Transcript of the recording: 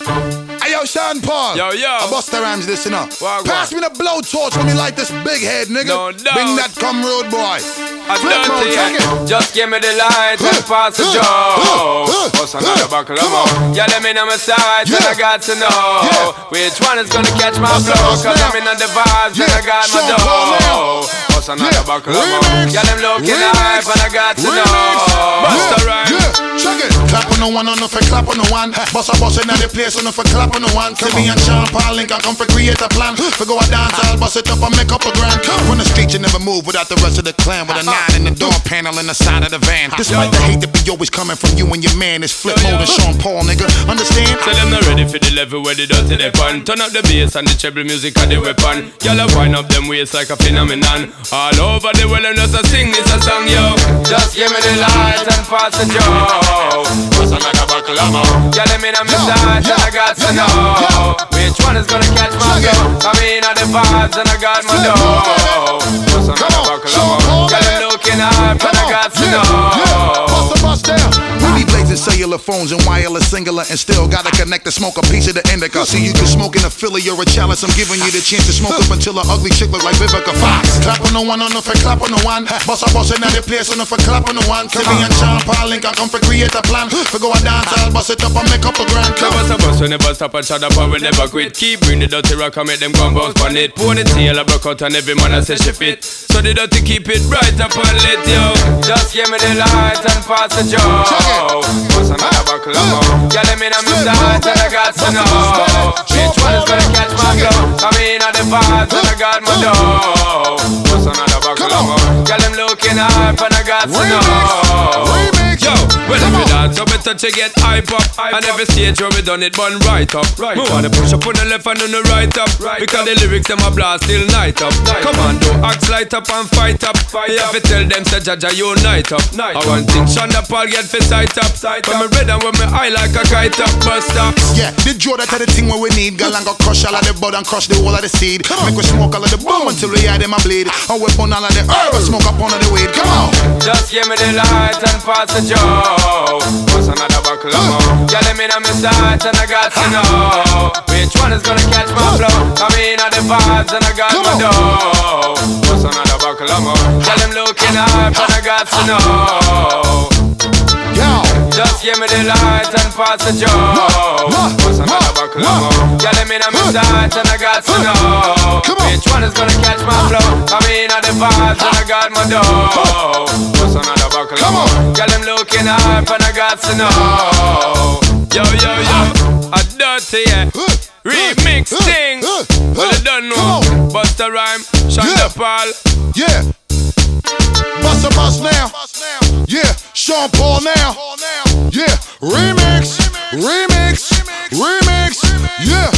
Hey yo, Sean Paul. Yo, yo. I bust the rhymes this, you know. Pass me the blowtorch when me light this big head, nigga. No doubt. Bring that come road boy. I done to you. Just give me the light and pass the joe. What's another buckle of more? Yeah, let me know my sides and I got to know which one is gonna catch my flow. Cause I'm in the vibes and I got my dough. What's another buckle of more? Yeah, them looking hype and I got to know. Bust the rhyme. Check it. Clap on no one, on no for clap on no one. Boss a boss in the place, on no for clap on no one. See me and Sean Paul Link, I come for create a plan. For go a dance, I'll bust it up and make up a grand. From the street, you never move without the rest of the clan. With a 9 in the door panel in the side of the van. Despite the hate that be always coming from you and your man, it's flip mode and Sean Paul, nigga. Understand? Tell them not ready for the level where they dirty they pan. Turn up the bass and the treble music and the weapon. Y'all wind up them waist like a phenomenon. All over the world and just a sing this a song, yo. Just give me the light and pass the joe. What's another buckle of more? Yeah, let me know my sides and I got to know which one is gonna catch my flow. I'm in the vibes and I got my dough. What's another buckle of more? Yeah, them looking hype and I got to know. Bust down. We be blazing cellular phones and wireless singular and still gotta connect to smoke a piece of the indica. See, you can smoke in a Philly or a chalice. I'm giving you the chance to smoke up until an ugly chick look like Vivica Fox. Clap on no one, on no for clap on no one. Boss a boss in the place, on no for clap on no one. See me and Sean Paul Link, I come for create a plan. For go a dance, I'll bust it up and make up a grand. Bust a bus, we never stop and shut up and we never quit. Keep bring the dirty rock and make them gun bounce on it. Ponytail, I broke out and every man I say she fit. So the dirty keep it right up and lit, yo. Just give me the light and pass the joe. What's another buckle of more? Yeah, let me know my sides and I got to know which one is gonna catch my flow. I'm in the vibes and I got my dough. What's another buckle of more? Yeah, them looking hype and I got to know. Yo, when we dance, so better to get hype up. And every stage where we done it, bun right up. We wanna push up on the left and on the right up. Because the lyrics them a blast till night up. Come on, do axe light up and fight up. You have to tell them say Jaja unite up. I want things Shonda Paul get for sight up. When me red and when me high like a kite up, bust up. Yeah, the draw that the thing where we need. Girl and go crush all of the bud and crush the whole of the seed. Make we smoke all of the bomb until we hear them a bleed. And we burn all of the herb and smoke up on the weed. Come on. Just give me the light and pass the joe. What's another buckle of more? Yeah, let me know my sides and I got to know which one is gonna catch my flow. I'm in the vibes and I got my dough. What's another buckle of more? Yeah, them looking hype and I got to know. Just give me the light and pass the joe. What's another buckle of more? Yeah, let me know my sides and I got to know which one is gonna catch my flow. I'm in the vibes and I got my dough. What's another buckle of more? Yeah, them looking hype and I got to know. Yo, yo, yo, a dirty, yeah. Remix thing. Well, you don't know. Bust a rhyme, Shonda Paul. Yeah. Bust a bus now. Yeah. Sean Paul now. Yeah. Remix. Yeah.